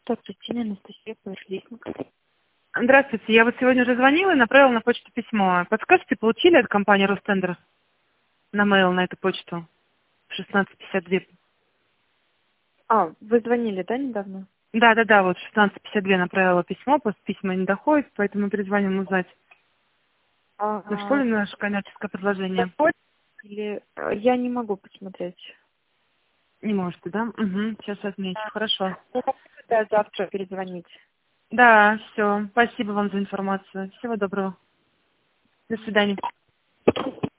Здравствуйте, Анастасия Павловна. Здравствуйте, я вот сегодня уже звонила и направила на почту письмо. Подскажите, получили от компании Ростендер на mail на эту почту в 16:52? Вы звонили, да, недавно? Да, вот в 16:52 направила письмо, письма не доходит, поэтому перезвоним узнать, дошло ли наше коммерческое предложение. Или я не могу посмотреть. Не можете, да? Угу, сейчас отмечу, хорошо. Да, завтра перезвонить. Да, все, спасибо вам за информацию. Всего доброго. До свидания.